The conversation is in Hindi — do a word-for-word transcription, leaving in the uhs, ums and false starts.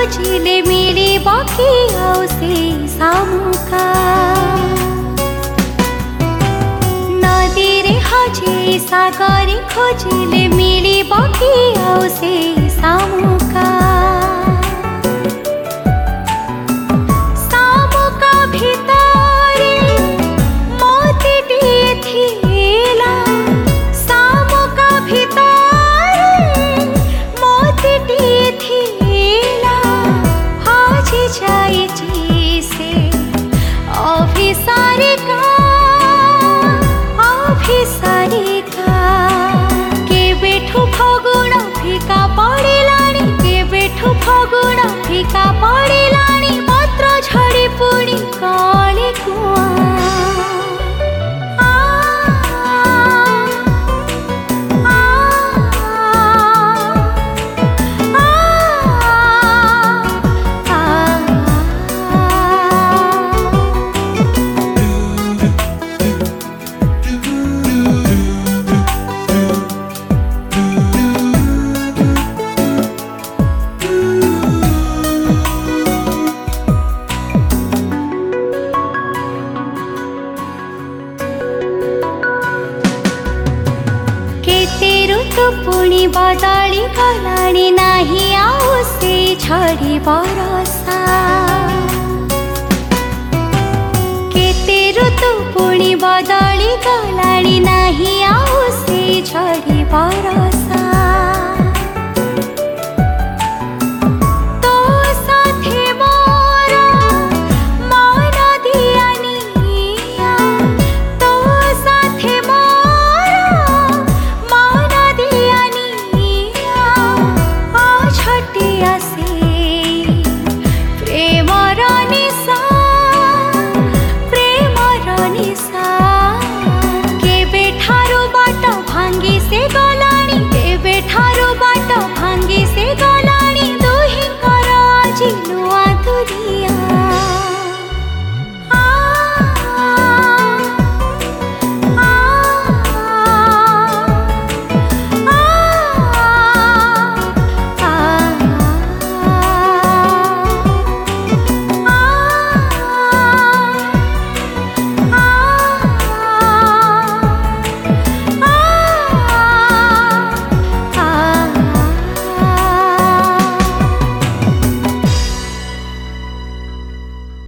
खोजिले मिलिब कि आउ से सामुका नदी रे हजे सागरे खोजिले मिलिब कि आउ से सामुका सामुका भितरे मोतीटिए थिला सामुका भितरे मोतीटिए थिला हजी जाइछि से अभिसारिका अभिसारिका केबेठु फगुण फिका पड़िलाणी केबेठु फगुण फिका पड़िलाणी पत्र झड़ी पुणी कले कुआ पुणी बदली गलाणी नाही आउ से झड़ी बरसा केते ऋतु पुणी बदली गलाणी नाही आउ से झड़ी बरसा।